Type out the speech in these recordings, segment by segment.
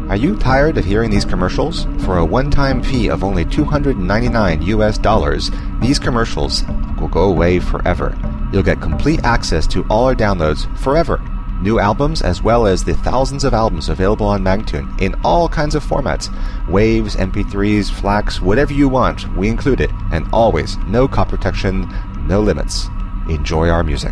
Are you tired of hearing these commercials? For a one-time fee of only $299 US, these commercials will go away forever. You'll get complete access to all our downloads forever. New albums as well as the thousands of albums available on Magnatune in all kinds of formats. Waves, MP3s, FLACs, whatever you want, we include it. And always, no copy protection, no limits. Enjoy our music.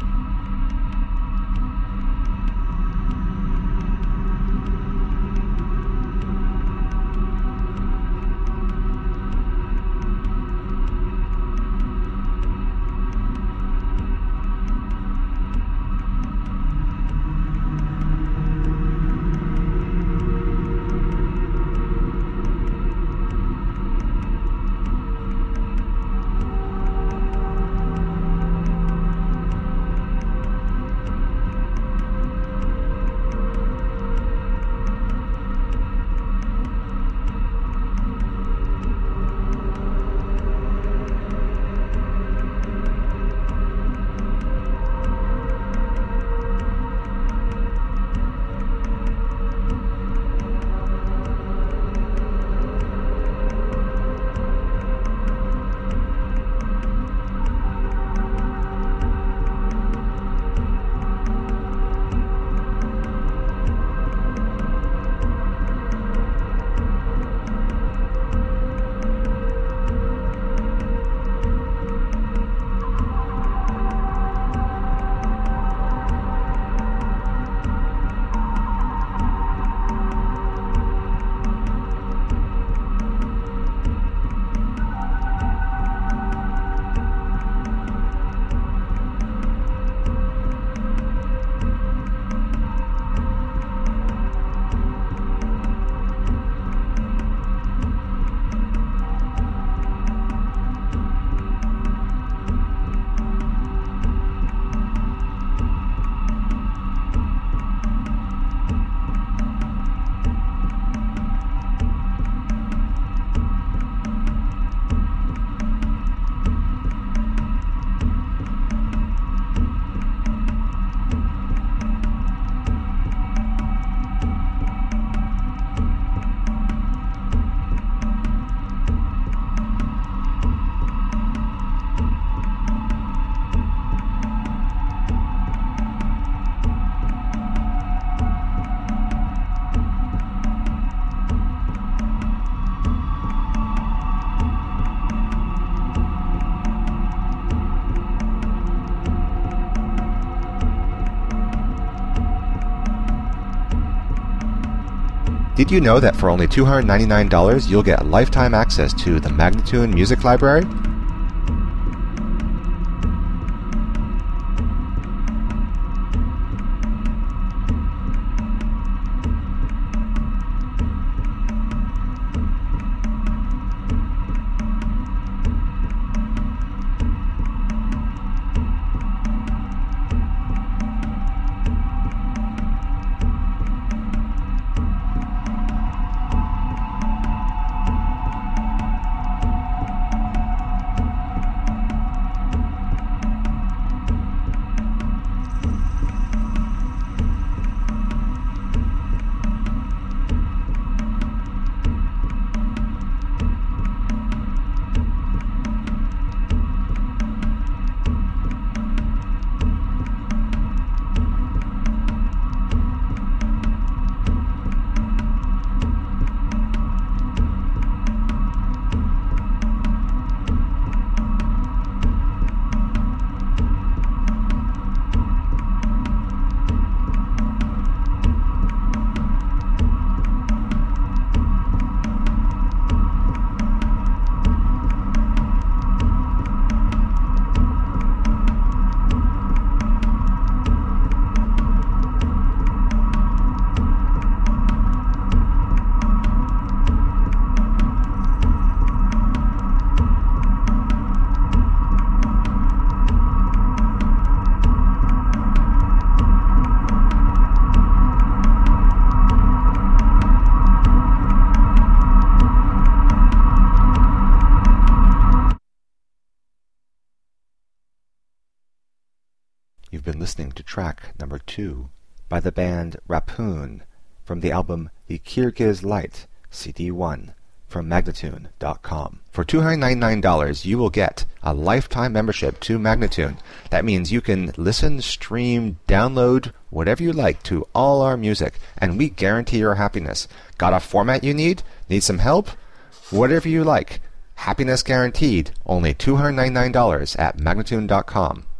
Did you know that for only $299 you'll get lifetime access to the Magnatune Music Library? You've been listening to track number 2 by the band Rapun from the album The Kyrgyz Light, CD1, from Magnatune.com. For $299, you will get a lifetime membership to Magnatune. That means you can listen, stream, download, whatever you like to all our music, and we guarantee your happiness. Got a format you need? Need some help? Whatever you like. Happiness guaranteed. Only $299 at Magnatune.com.